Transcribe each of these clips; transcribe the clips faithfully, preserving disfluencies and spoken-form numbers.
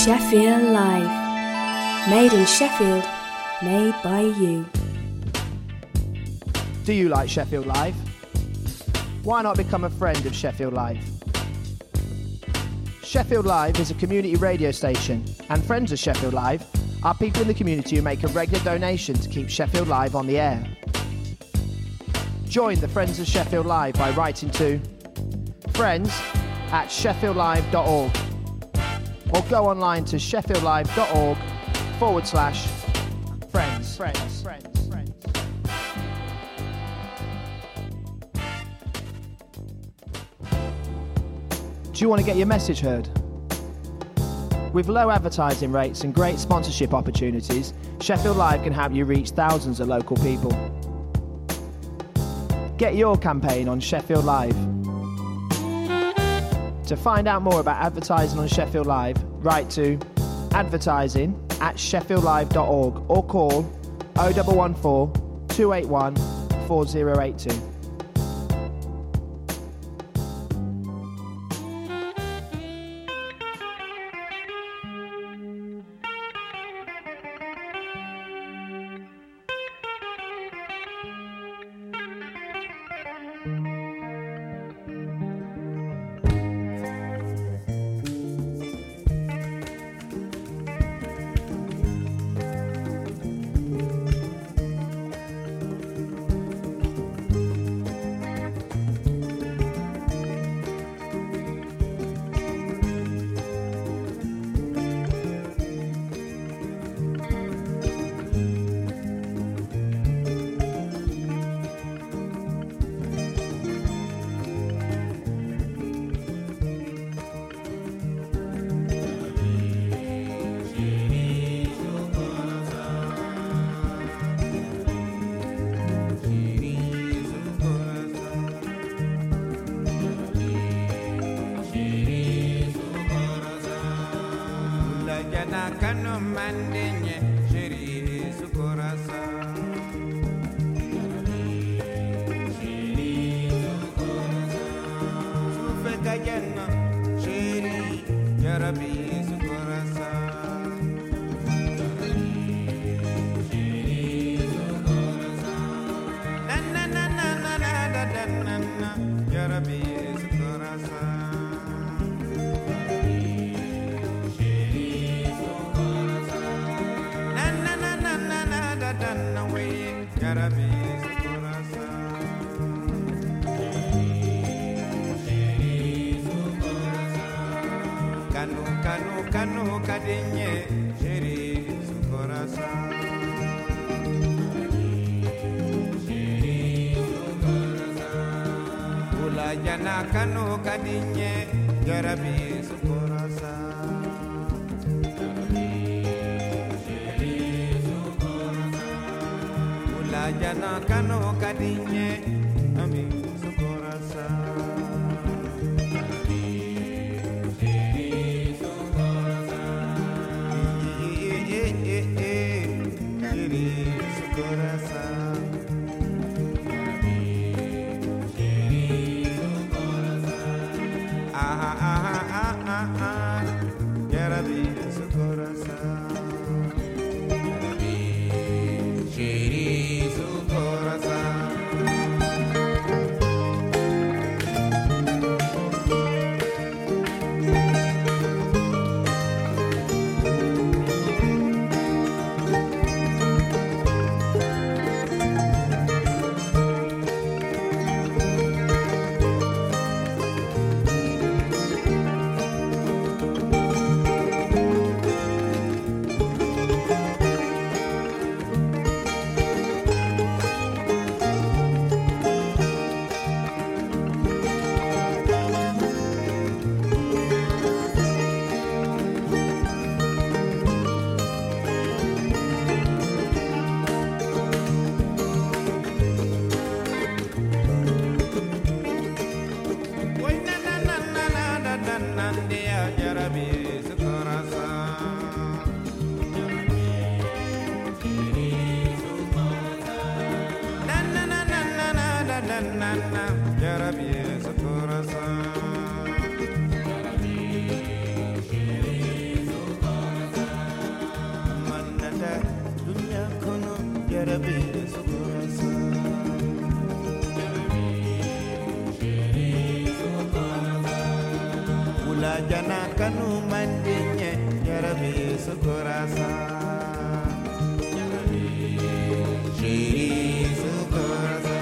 Sheffield Live. Made in Sheffield, made by you. Do you like Sheffield Live? Why not become a friend of Sheffield Live? Sheffield Live is a community radio station, and friends of Sheffield Live are people in the community who make a regular donation to keep Sheffield Live on the air. Join the Friends of Sheffield Live by writing to friends at sheffield live dot org or go online to sheffield live dot org forward slash friends. Friends. Friends. Friends. Do you want to get your message heard? With low advertising rates and great sponsorship opportunities, Sheffield Live can help you reach thousands of local people. Get your campaign on Sheffield Live. To find out more about advertising on Sheffield Live, write to advertising at sheffield live dot org or call oh one one four, two eight one, four oh eight two. jana kanu mandinye yarabi su coração. Shiri su coração.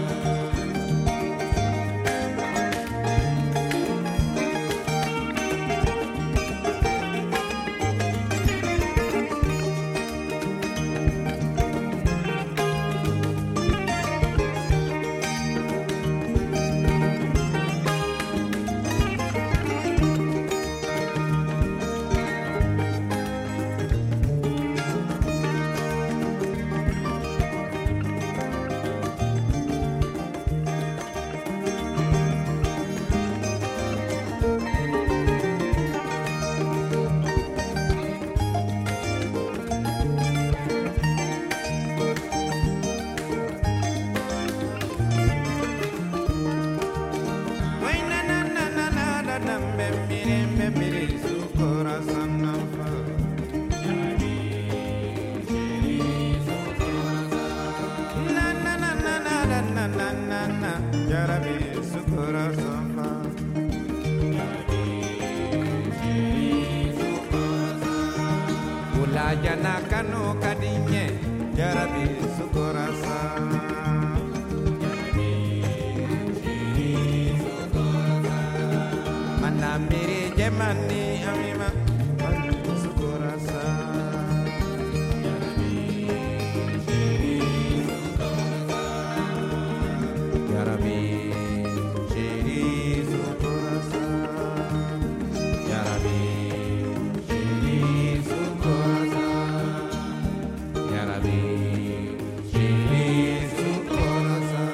Jana kanu kadinye jarabi su coração. Mana miri jemani amima su coração. Jarabi shiri su coração. Jarabi shiri su coração. Jarabi shiri su coração.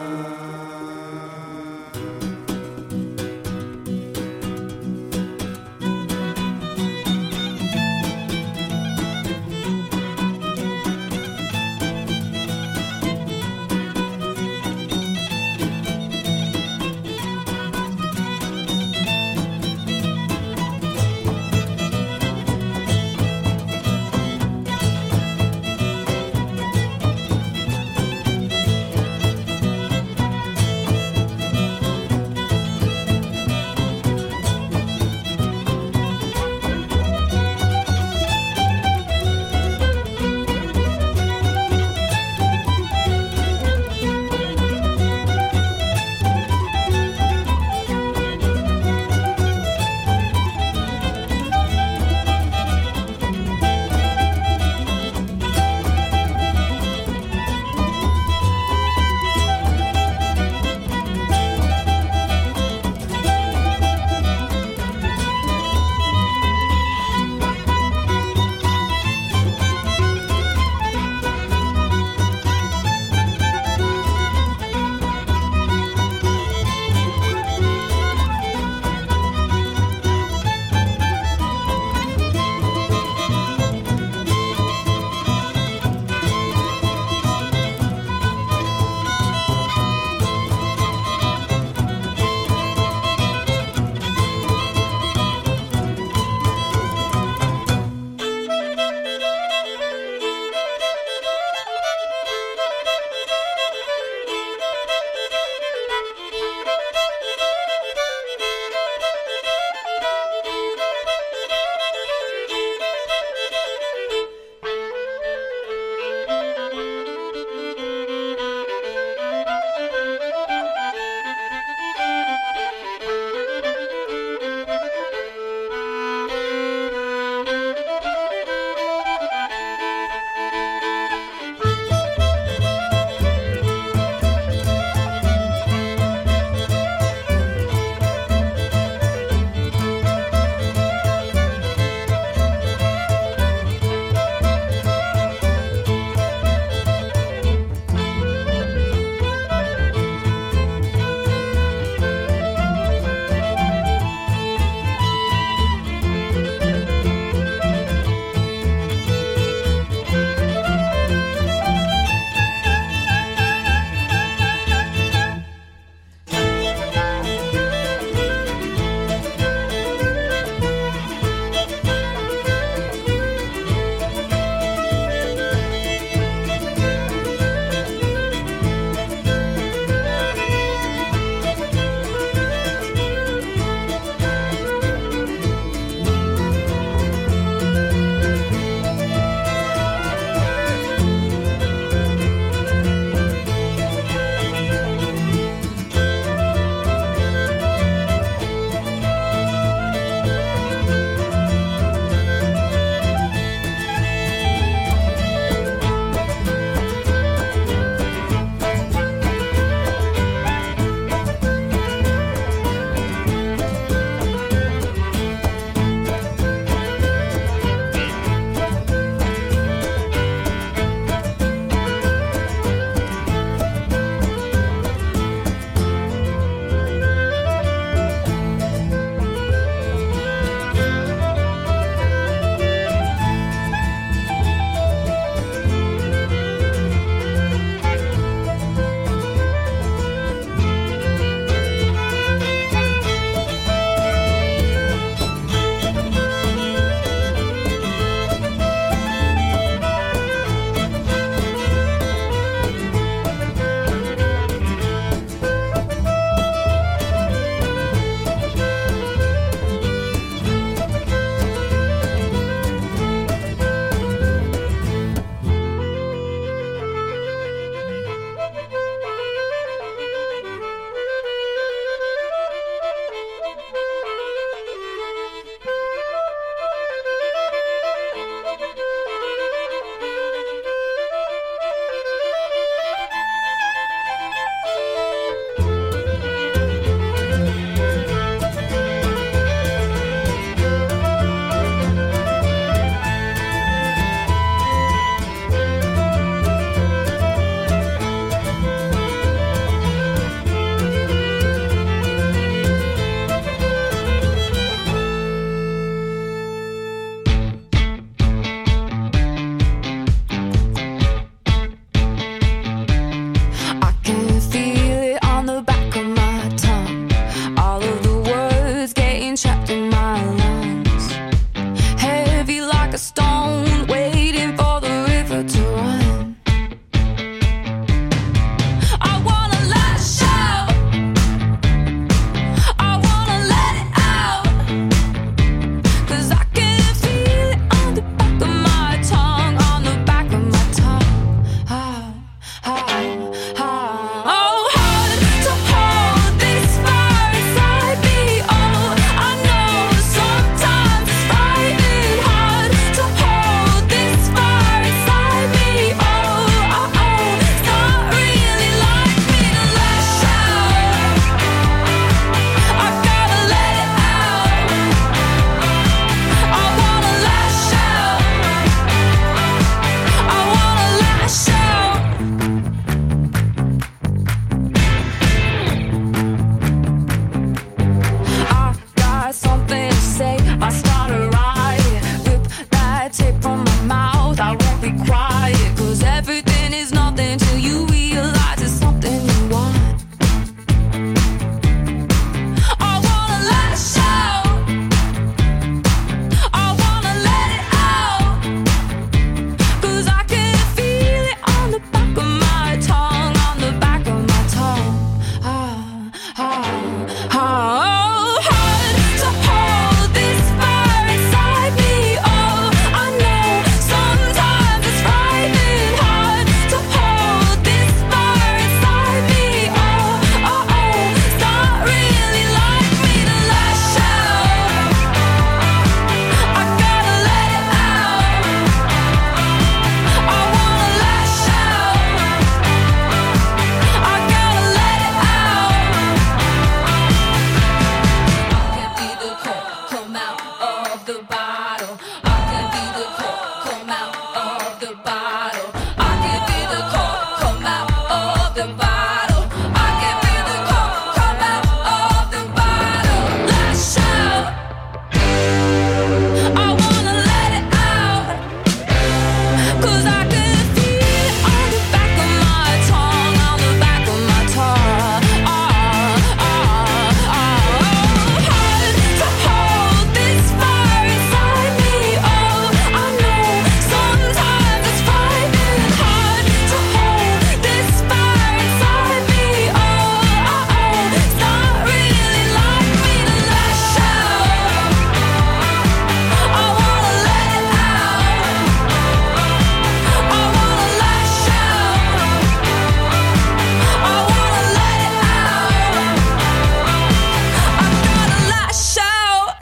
stone, waiting for the river to run. I wanna lash out, I wanna let it out, 'cause I can feel it on the back of my tongue, on the back of my tongue. Ah, ah, ah. Oh, hard to hold this fire inside me. Oh, I know sometimes it's frightening. Hard to hold this fire inside me. Oh, oh, oh, it's not really like me to lash out. I gotta let it out. I wanna lash out. I wanna lash out. I got something to say. I start a riot. Rip that tape from my mouth. I won't be quiet, 'cause everything is nothing till you realize it's something you want. I wanna lash out. I wanna let it out, 'cause I can feel it on the back of my tongue, on the back of my tongue. Ah, ah, ah. Oh, hard to hold this fire inside me. Oh, I know sometimes it's frightening. Hard to hold this fire inside me. Oh, oh, oh, it's not really like me to lash out. I gotta let it out. I wanna lash out. I gotta let it out. I can be the cork come out of the bottle. I can be the cork come out of the bottle. I can be the cork come out of the bottle. I can be the cork come out of the bottle. Lash out. I wanna let it out, 'cause I can feel it on the back of my tongue, on the back of my tongue. Ah, ah, ah. Oh, hard to hold this fire inside me. Oh, I know sometimes it's frightening. Hard to hold this fire inside me. Oh, oh, oh, it's not really like me to lash out. I wanna let it out. I wanna lash out. I wanna let it out. I gotta lash out.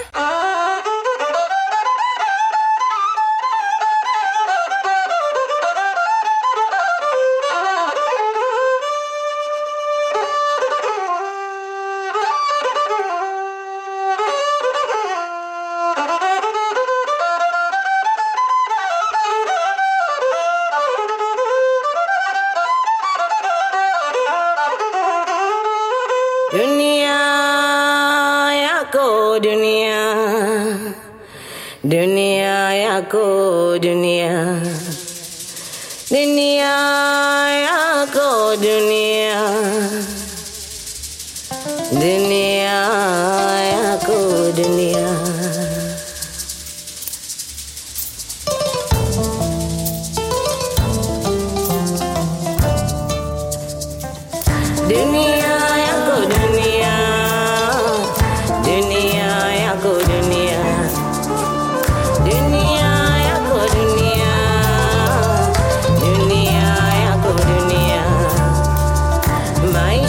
Dunia yako dunia, dunia yako dunia, dunia yako dunia, dunia yako dunia. Dunia yako dunia, dunia yako dunia, dunia yako dunia, dunia yako dunia. Maisha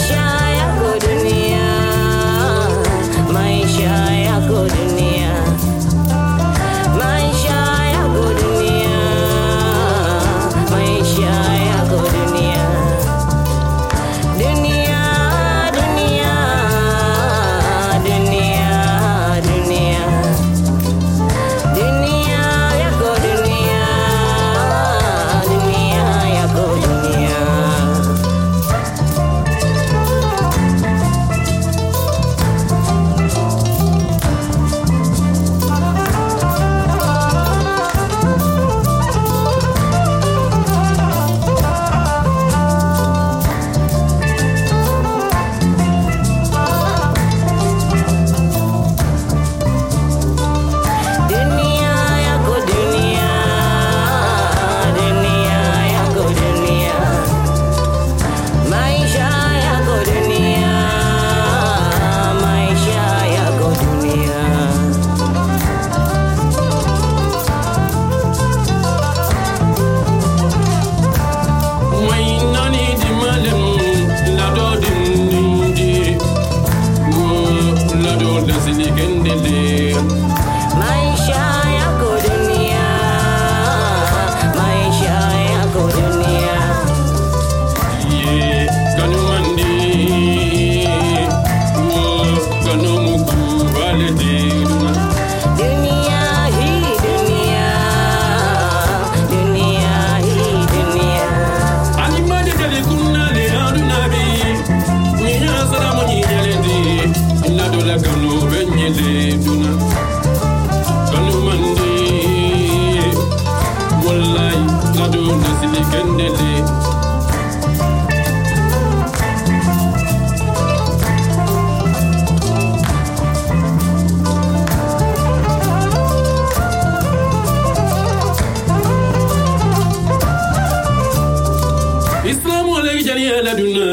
aduna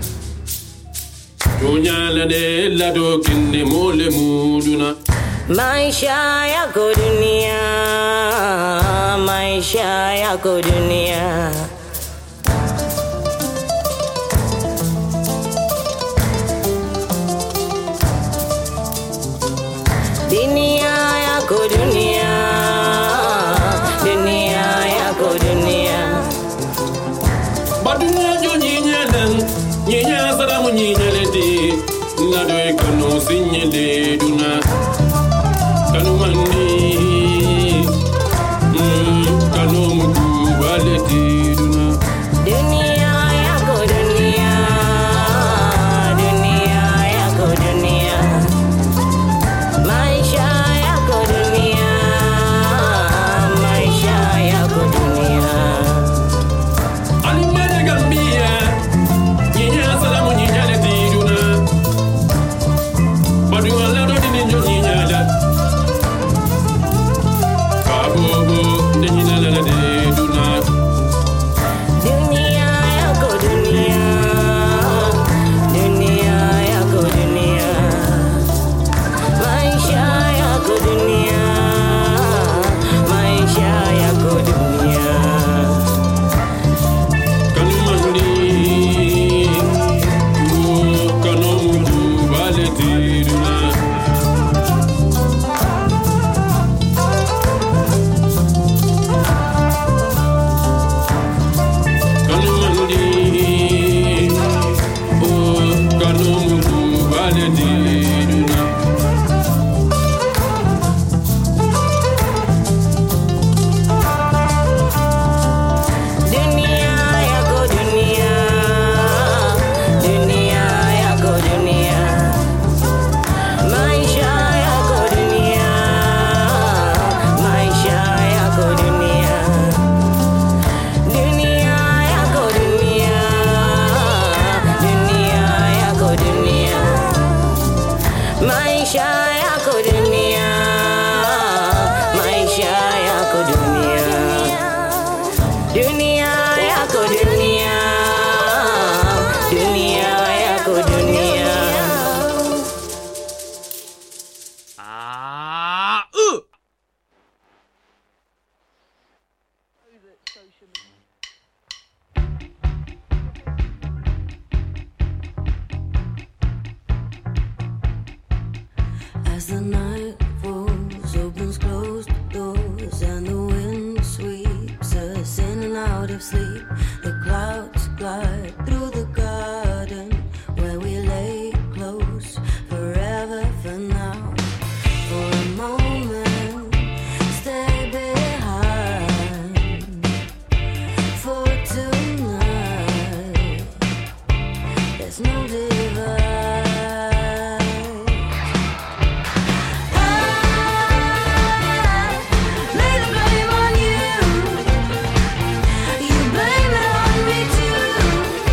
Dunyala de la do kinde mole muduna Maisha yako dunia, maisha yako dunia. Dunia yako dunia, dunia yako dunia. Badunya jo nyinya dan nyinya saramu nyinya leti na do ikano sinyele duna kanu mandi mm, kanu mugu baleti duna Dunia yako dunia, dunia yako dunia. Maisha yako dunia, maisha yako dunia. Alimere Gambia nyinya saramu nyinya leti duna badunya la do ninjo nyinya la kabobo de nyinya la de duna Dunia yako dunia, dunia yako dunia. Maisha yako dunia, maisha yako dunia. kanu mandi oh, kanu mugu baleti duna kanu mandi oh, kanu mugu baleti duna Dunia yako dunia, dunia yako dunia. Maisha yako dunia, maisha yako dunia. Dunia yako dunia, dunia yako dunia. Maisha yako dunia, maisha yako dunia. Dunia yako dunia, dunia yako dunia. ah uh. As the night falls, opens closed doors, and the wind sweeps us in and out of sleep. The clouds glide through the garden where we lay close, forever for now. For a moment, stay behind. For tonight, there's no divide. Lay the blame on you. You blame it on me too.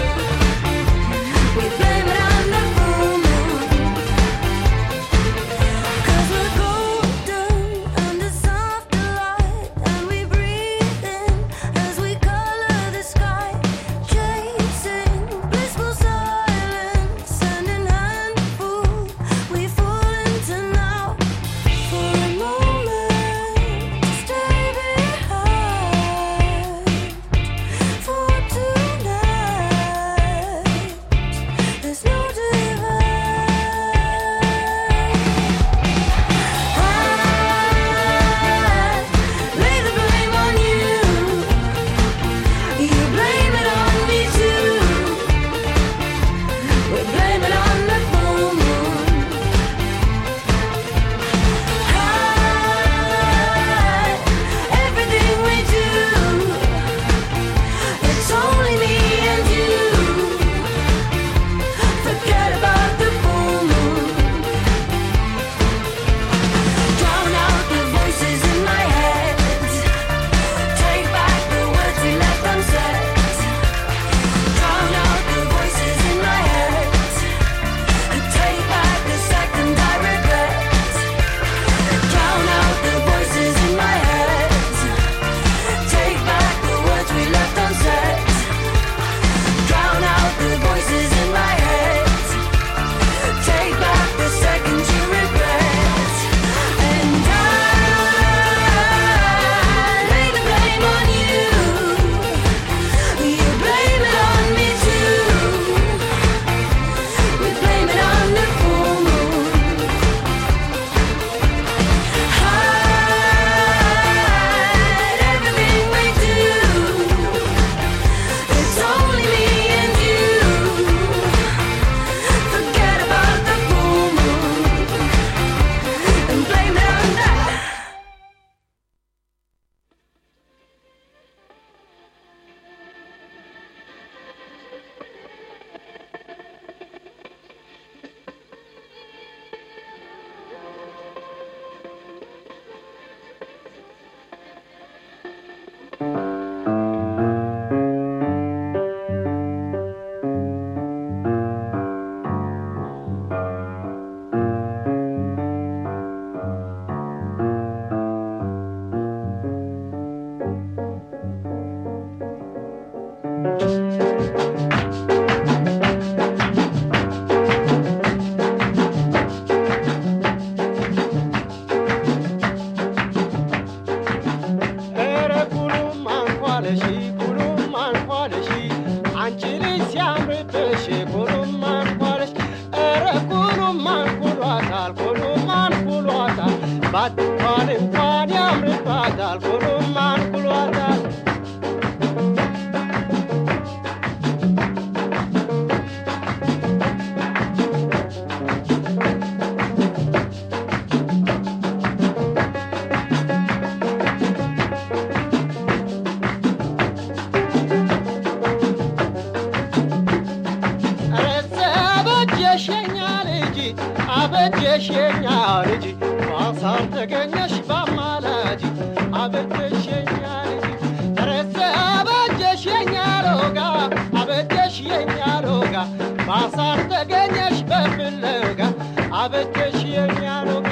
አበጀሽ የኛ ልጅ ረሰ አበጀሽ የኛ ሎጋ አበጀሽ የኛ ሎጋ ባሳር ተገኘሽ በፍለጋ አበጀሽ የኛ ሎጋ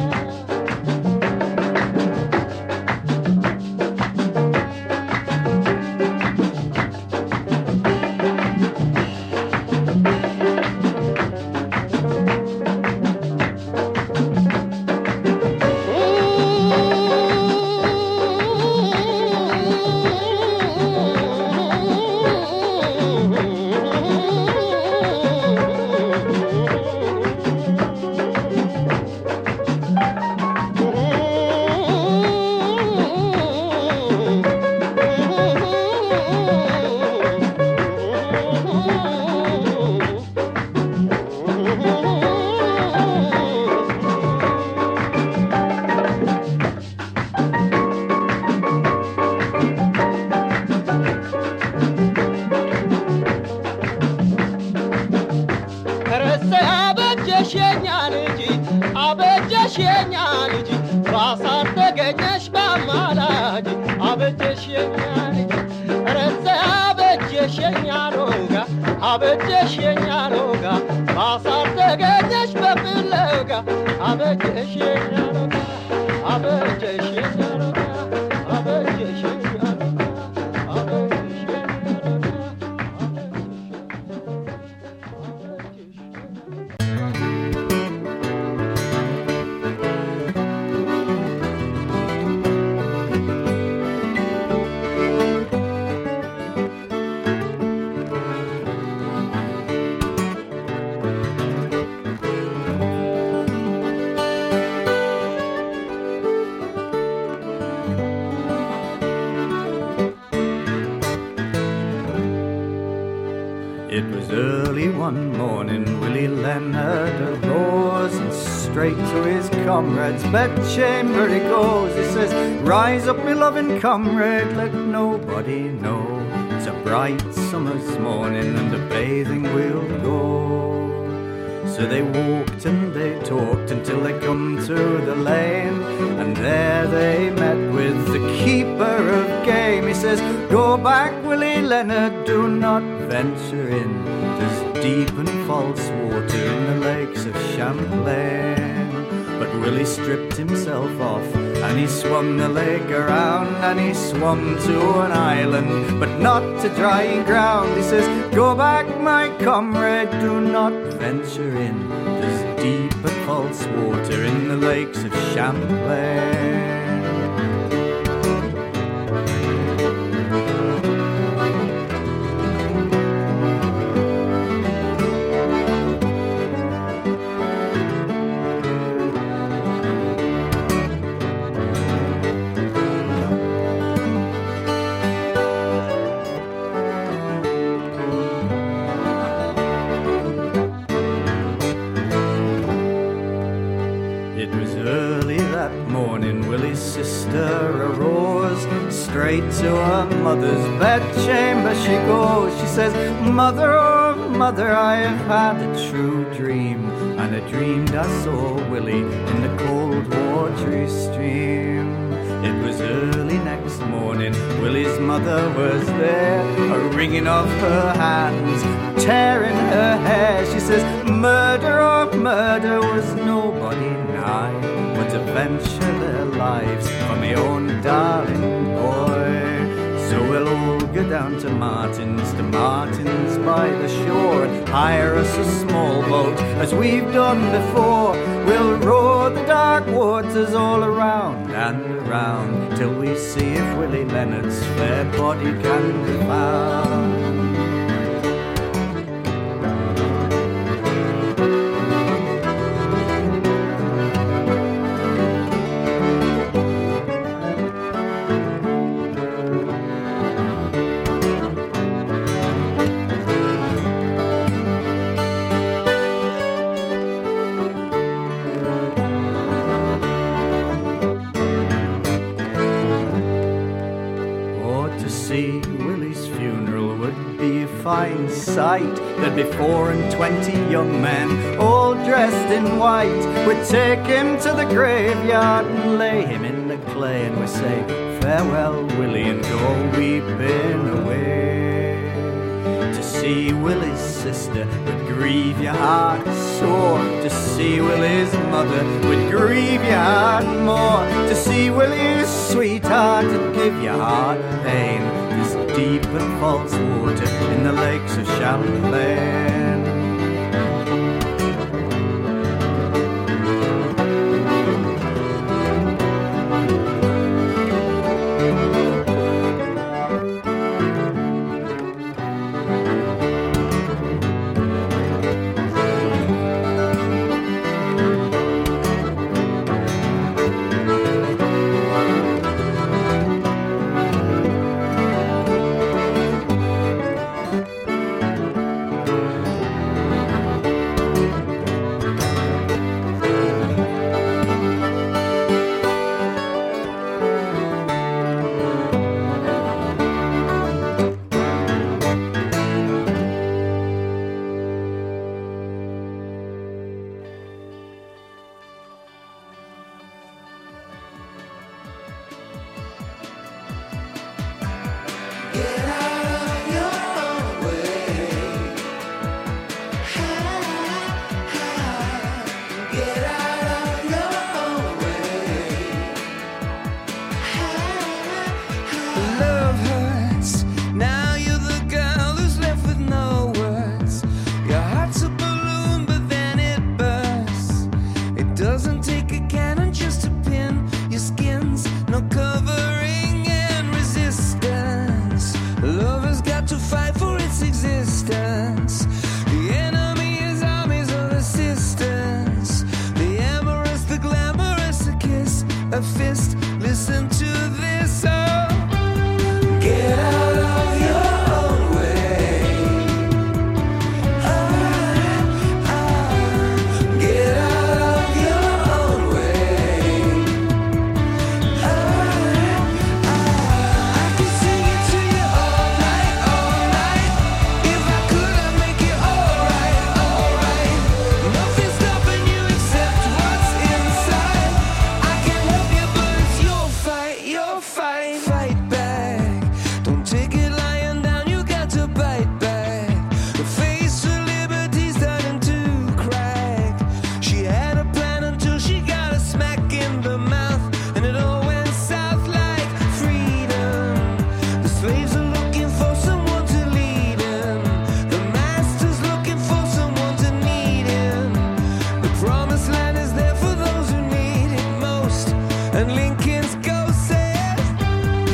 አበጀሽ የኛ ሎጋ ባሳር ተገኘሽ በፍለጋ አበጀሽ የኛ ሎጋ አበጀሽ የኛ ሎጋ አበጀሽ የኛ ሎጋ አበጀሽ የኛ ሎጋ It was early one morning, Willie Leonard arose and straight to his comrade's bedchamber he goes. He says, rise up, me loving comrade, let nobody know. It's a bright summer's morning and a bathing we'll go. So they walked and they talked until they come to the lane, and there they met with the keeper of game. He says, go back, Willie Leonard, do not venture in. There's deep and false water in the lakes of Champlain. But Willie stripped himself off and he swum the lake around, and he swum to an island, but not to dry ground. He says, go back, my comrade, do not venture in. There's deep and false water in the lakes of Champlain. Straight to her mother's bedchamber she goes. She says, mother, oh mother, I have had a true dream, and I dreamed I saw Willie in the cold watery stream. It was early next morning, Willie's mother was there, a wringing of her hands, tearing her hair. She says, murder, oh murder, was nobody nigh, but to venture their lives for my own darling boy. So we'll all go down to Martin's, to Martin's by the shore, and hire us a small boat as we've done before. We'll roar the dark waters all around and around till we see if Willie Leonard's fair body can be found. Fine sight, there'd be four and twenty young men, all dressed in white. We'd take him to the graveyard and lay him in the play and we say, farewell, Willie, and go weeping away. To see Willie's sister would grieve your heart sore. To see Willie's mother would grieve your heart more. To see Willie's sweetheart would give your heart pain. There's deep and false water in the lakes of Champlain. And Lincoln's ghost says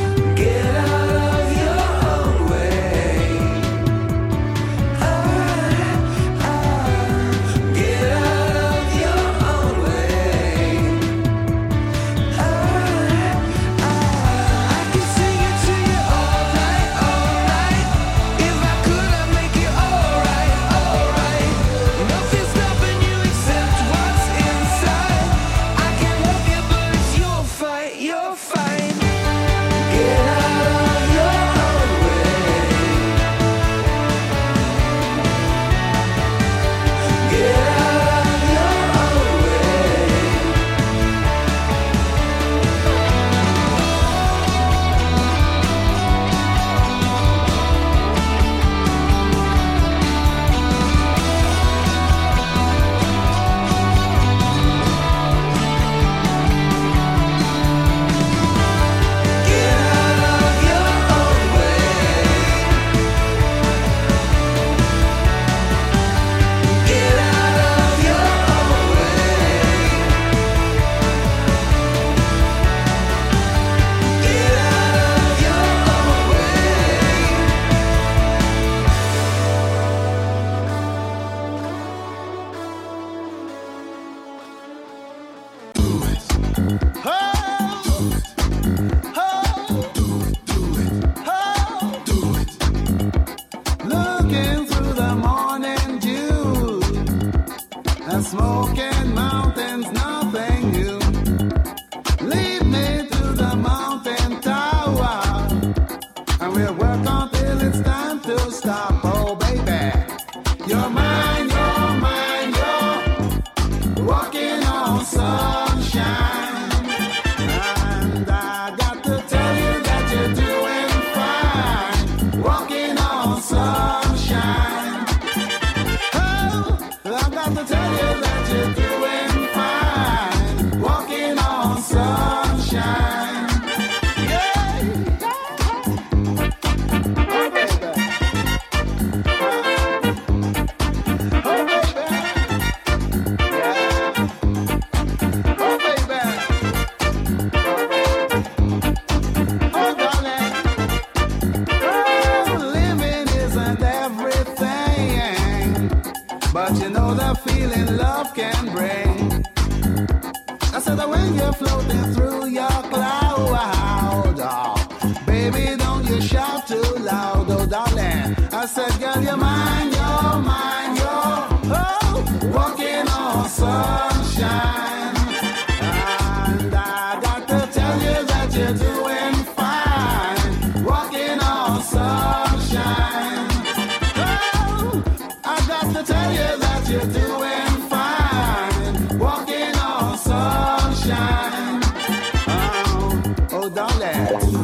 Baby, don't you shout too loud, oh darling. I said, girl, you mind your, mind your, oh, walking on sunshine. And I got to tell you that you're doing fine, walking on sunshine. Oh, I got to tell you that you're doing fine, walking on sunshine. Oh, oh darling.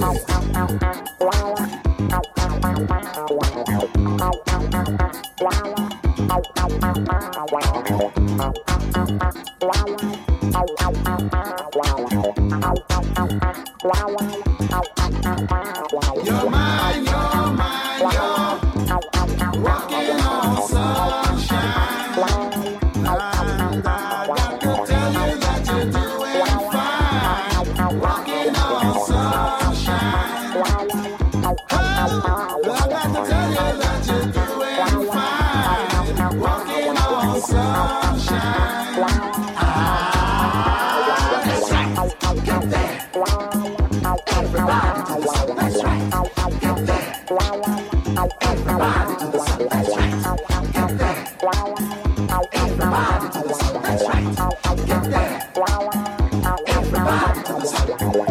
You're mine, you're mine, you're walking on sunshine. And I got to tell you that you're doing fine, walking on sunshine. Oh, I got to tell you that you're doing fine, walking on sunshine. Ah, that's right, get there. Everybody to the sun, that's right, get there. Everybody to the sun, that's right, get there. Everybody to the sun, that's right, get there. Everybody to the sun.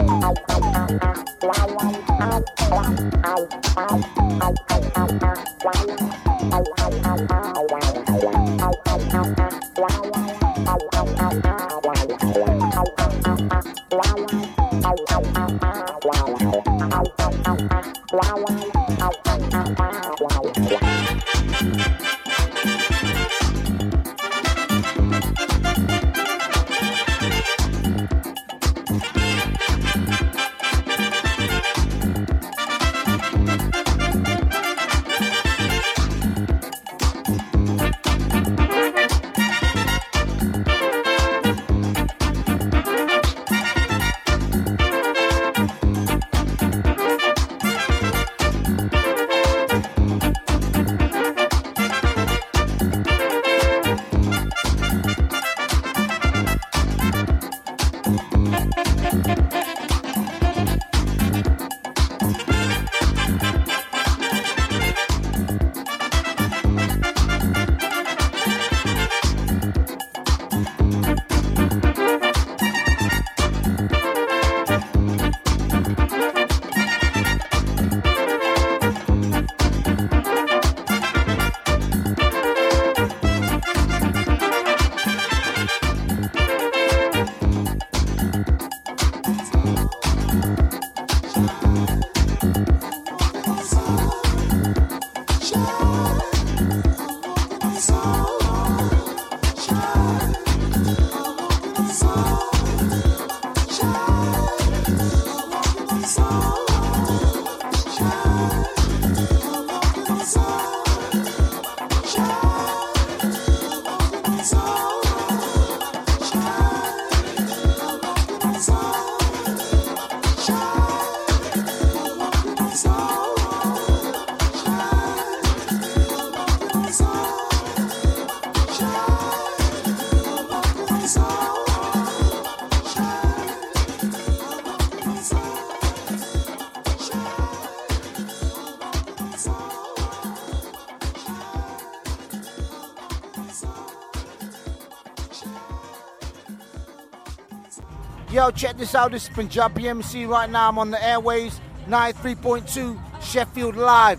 Yo, check this out. This is Punjabi M C. Right now I'm on the airwaves, ninety-three point two Sheffield Live.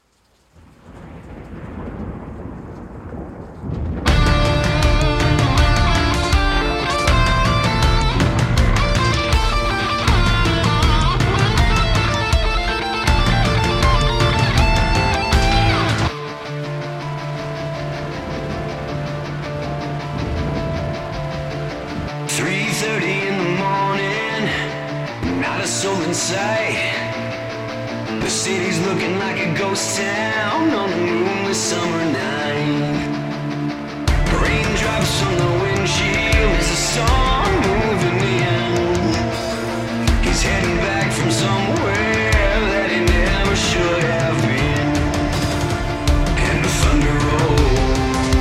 three thirty in the morning, not a soul in sight. The city's looking like a ghost town on a moonless summer night. Raindrops on the windshield as the storm moving in. He's heading back from somewhere that he never should have been. And the thunder rolls.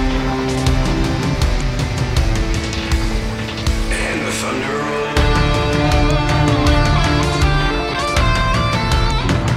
And the thunder rolls.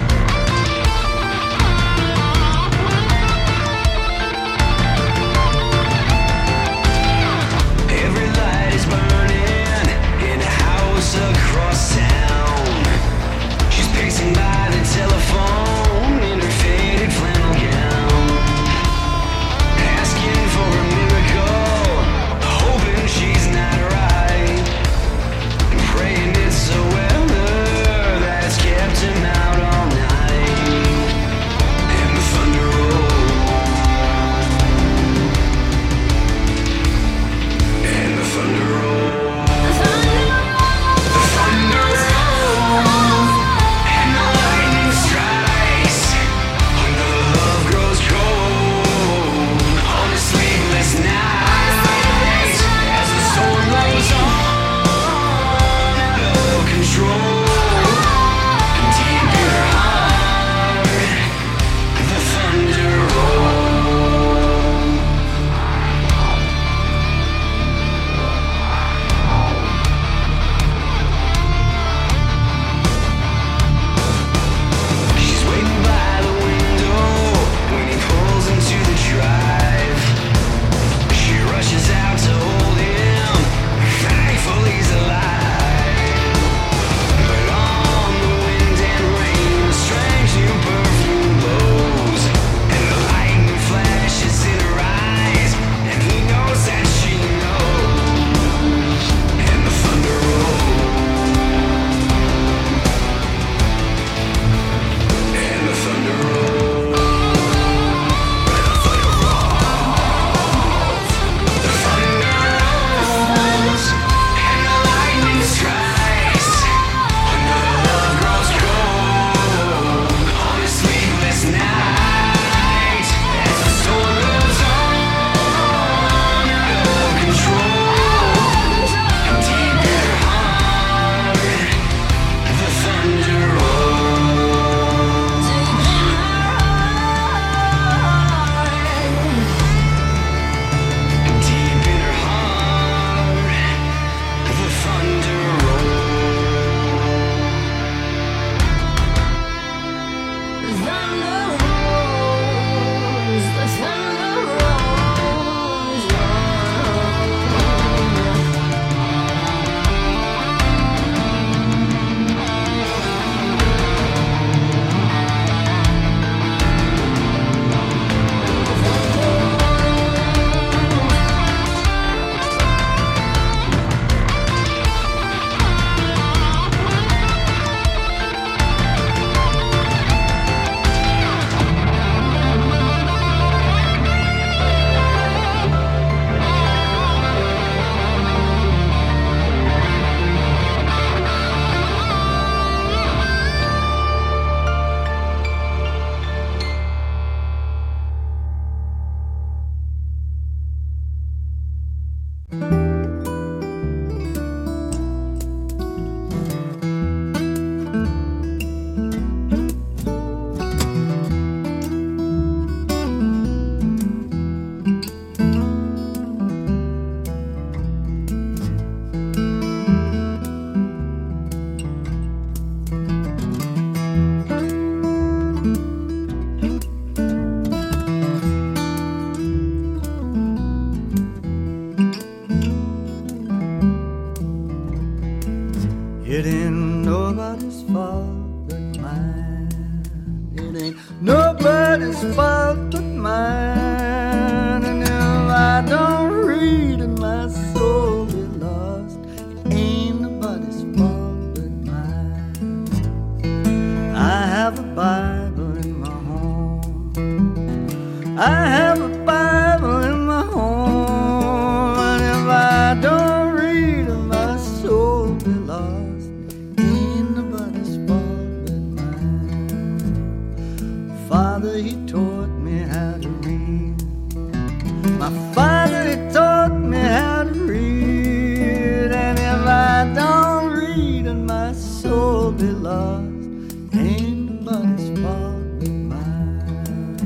but mine. It ain't nobody's fault but mine. And if I don't read and my soul be lost, it ain't nobody's fault but mine. I have a Bible in my home. I have a Bible in my home. And if I don't read and my soul be lost, ain't nobody's fault but mine. Father, he taught me how to read. My father, he taught me how to read. And if I don't read and my soul be lost, ain't nobody's fault but mine.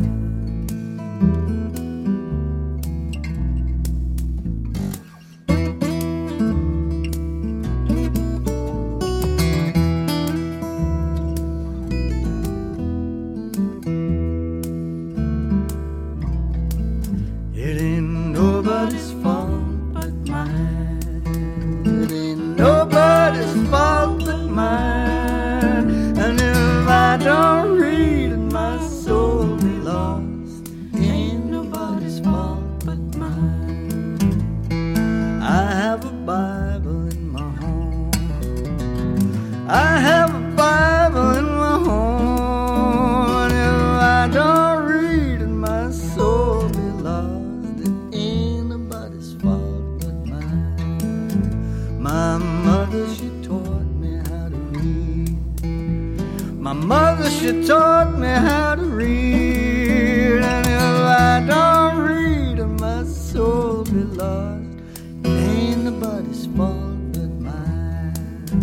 It ain't nobody's fault but mine. It ain't nobody's fault but mine. And if I don't read and my soul be lost, ain't nobody's fault but mine. I have a Bible in my home. I have a Bible in my home. And if I don't read and my soul be lost, it ain't nobody's fault but mine. My mother, she taught me how to read. My mother, she taught me how to read. And if I don't read and my soul be lost, it ain't nobody's fault but mine.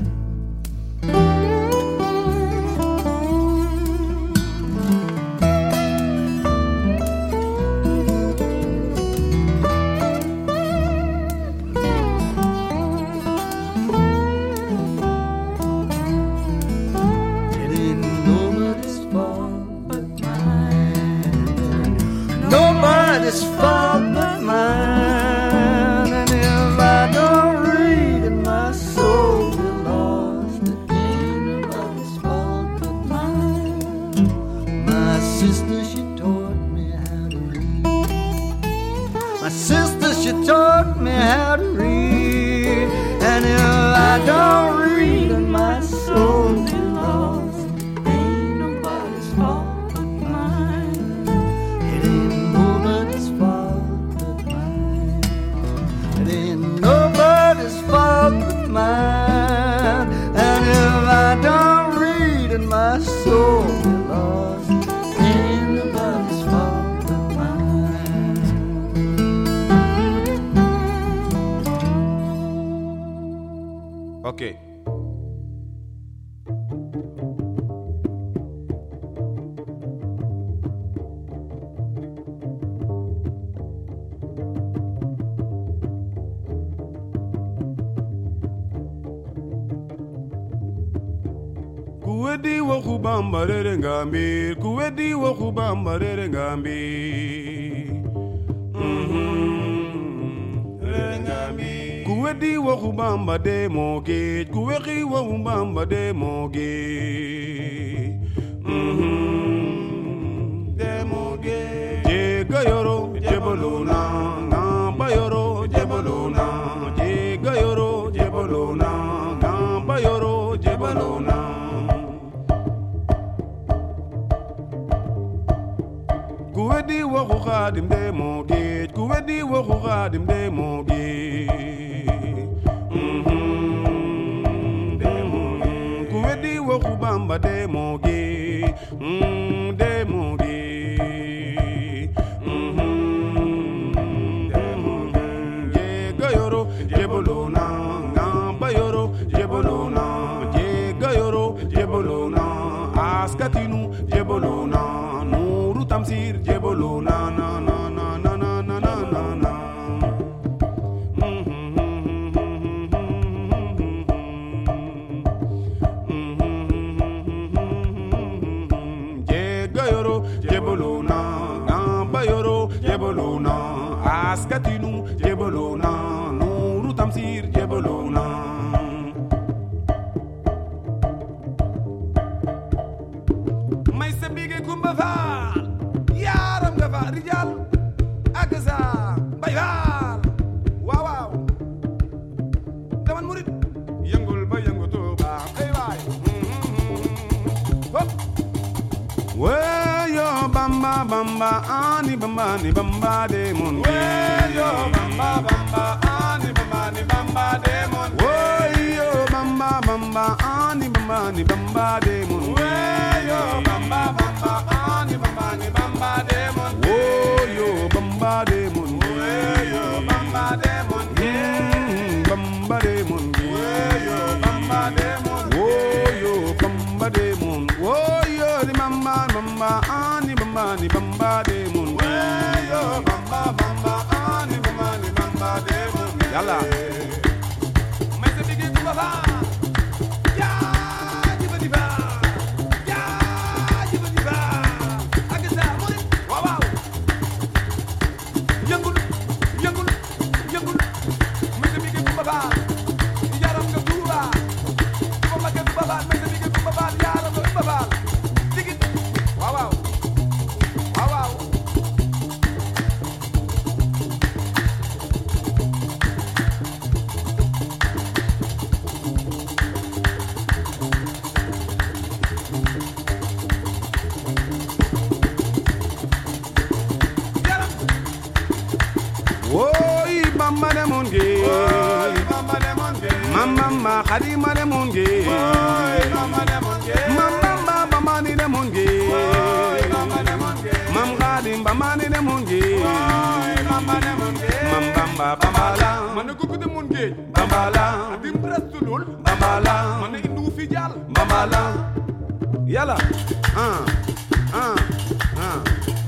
It ain't nobody's fault but mine. Nobody's fault but mine. And if I don't read and my soul be lost, it ain't nobody's fault but mine. My sister, she taught me how to read. My sister, she taught me how to read. And if I don't read and my soul be lost, ain't nobody's fault but mine. It ain't nobody's fault but mine. It ain't nobody's fault but mine. And if I don't read and my soul be lost, ain't nobody's fault but mine. Okay. Kuwedi wa kubamba rere ngambi, kuwedi wa kubamba rere ngambi. Mhm. Rere ngambi. Kuwedi wa kubamba de moge, kuwedi wa kubamba de moge. Mhm. De moge. Jega yoro jebolona, ngamba yoro jebolona, jega yoro jebolona, ngamba yoro jebolona. Kuwedi wa khadim de moge, kuwedi wa khadim de moge. Mhm. De moge. Kuwedi wa kubamba de moge. Mhm. De moge. Mhm. De moge. Jega yoro jebolona, ngamba yoro jebolona, jega yoro jebolona, askatinu jebolona. Tamsir jebolona na na na na na na na na na. Jega yoro jebolona, ngamba yoro jebolona, askatinu jebolona, nuru tamsir jebolona. bige kumba faal yaram nga fa rijal ak sa bay faal waaw waaw daman murid yëngul ba yëngutu baax ay waay hop weyo bamba bamba ani bamba ni bamba de mon weyo bamba bamba ani bamba ni bamba de mon weyo bamba bamba ani bamba ni bamba de mon weyo bamba bamba ani bamba ni bamba de mon weyo bamba de mon weyo bamba de mon bamba de mon weyo bamba de mon weyo bamba de mon weyo di mamba bamba ani bamba ni bamba de mon weyo bamba bamba ani bamba ni bamba de mon yalla mais c'est big to baba ya diba diba ya diba diba agasa mori wow wow yangul yangul yangul mais c'est big to baba yaram nga tuura ko ma ke baba mais c'est big to baba yaram nga baba digit wow wow wow wow Woy bamba de monge Woy bamba de monge Mama ma khadima de monge Woy bamba de monge Mama ma bamba ni de monge Woy bamba de monge Mam khadim bamba ni de monge Woy bamba de monge Mam bamba bamba la man ko ko de monge bamba la adim rasulul bamba la man indu fi jall bamba la yalla ah ah ah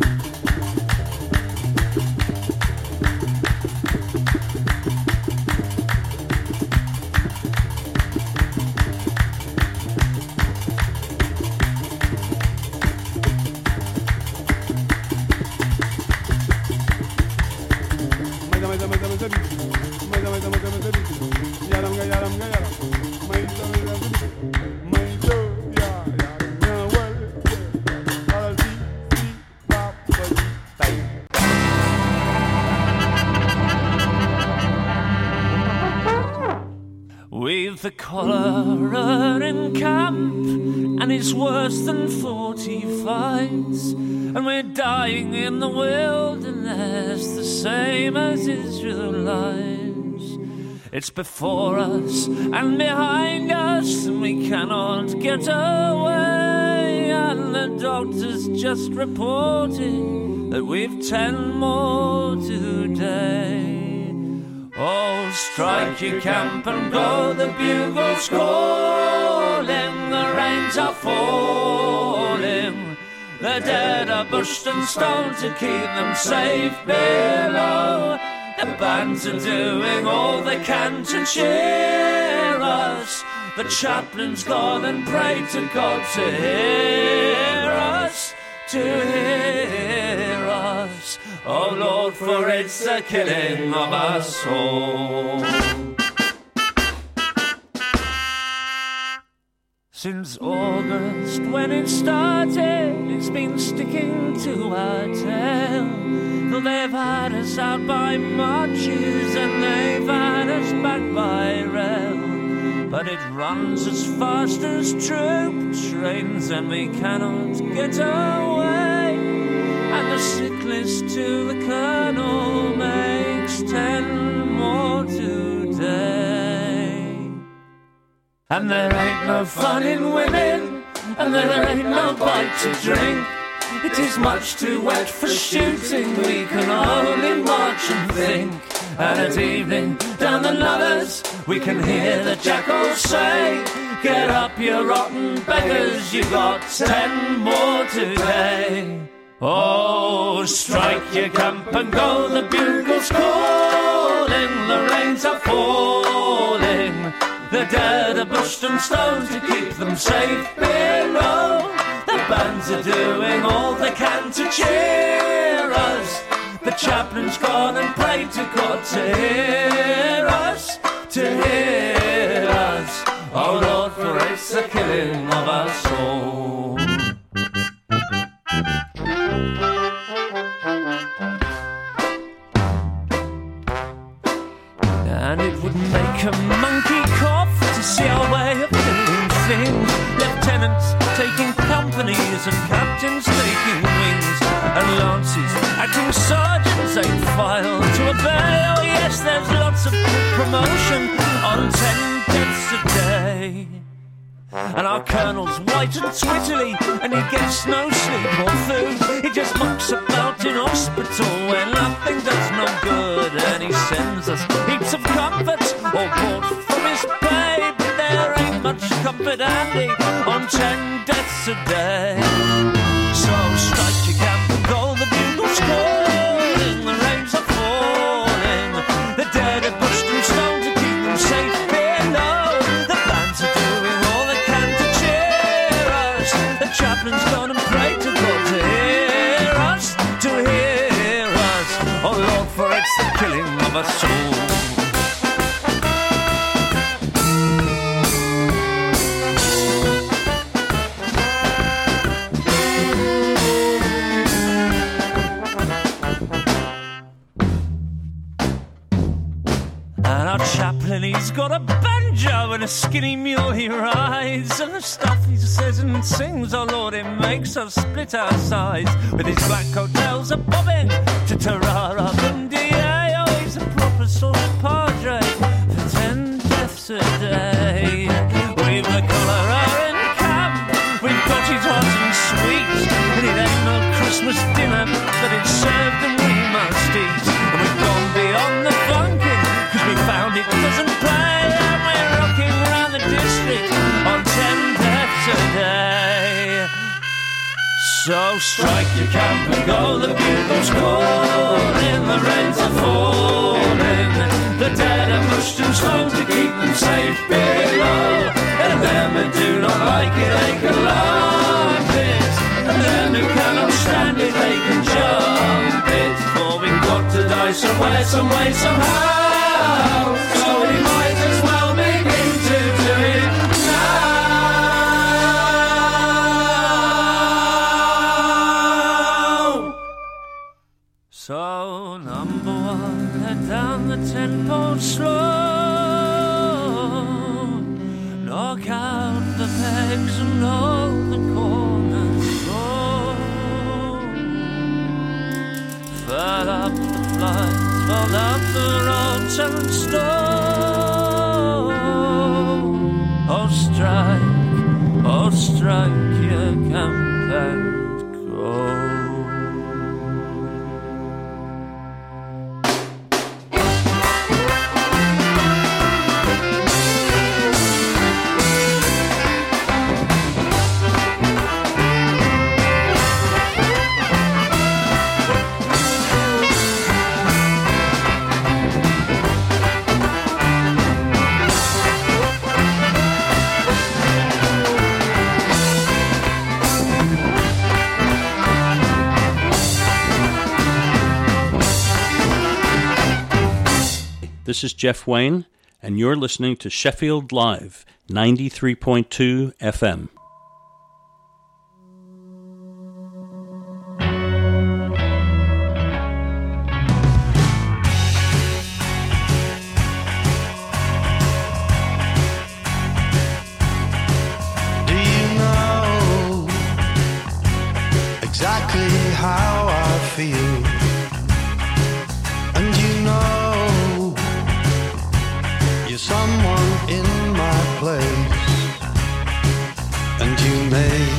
With the cholera in camp, and it's worse than forty fights, and we're dying in the wilderness, the same as Israelites. It's before us and behind us, and we cannot get away, and the doctor's just reporting that we've ten more today. Oh, strike your camp and go, the bugle's calling, the rains are falling, the dead are bushed and stoned to keep them safe below. The bands are doing all they can to cheer us, the chaplain's gone and prayed to God to hear us, to hear us. Oh Lord, for it's the killing of us all. Since August, when it started, it's been sticking to our tail. Though they've had us out by marches and they've had us back by rail, but it runs as fast as troop trains and we cannot get away. And the sick list to the colonel makes ten more today. And there ain't no fun in women, and there ain't no bite to drink. It is much too wet for shooting, we can only march and think. And at evening, down the nullers, we can hear the jackals say, get up, you rotten beggars, you got ten more today. Oh, strike your camp and go, the bugle's calling, the rains are falling, the dead are bushed and stoned to keep them safe below. The bands are doing all they can to cheer us, the chaplain's gone and prayed to God to hear us, to hear us. Oh Lord, for it's the killing of us all. majors and captains taking wings, and lances acting sergeants ain't filed to obey. Oh yes, there's lots of promotion on ten deaths a day. And our colonel's white and twittly, and he gets no sleep or food. He just mucks about in hospital when nothing does no good. And he sends us heaps of comforts, all bought from his pay. But there ain't much comfort handy on ten deaths a day. So strike your camp and go, the bugle's calling, the rains are falling, the dead are pushed and stoned to keep them safe below. The bands are doing all they can to cheer us. The chaplain's gone and prayed to God to hear us, to hear us. Oh Lord, for it's the killing of us all. Chaplain, he's got a banjo and a skinny mule he rides, and the stuff he says and sings, oh Lord, it makes us split our sides. With his black coattails a bobbing to Tarara Bundia, oh, he's a proper sort of padre for ten deaths a day. We've the cholera in camp, we've got his hot and sweet, and it ain't no Christmas dinner, but it's served and we must eat. And we've gone beyond the funkin', we found it doesn't play, and we're rocking round the district on ten deaths a day. So strike your camp and go, the bugle's calling, the rains are falling, the dead are pushed and stoned to keep them safe below. And them who do not like it, they can laugh it, and them who cannot stand it, they can jump it. For we've got to die somewhere, some way, somehow. So we might as well begin to do it now. So number one, head down the ten-pole slow, knock out the pegs and hold the corners low, fill up the flights, fold up the roads and stone. Oh strike, oh strike your camp and go. This is Jeff Wayne, and you're listening to Sheffield Live, ninety-three point two F M. Do you know exactly how I feel? And you know someone in my place, and you may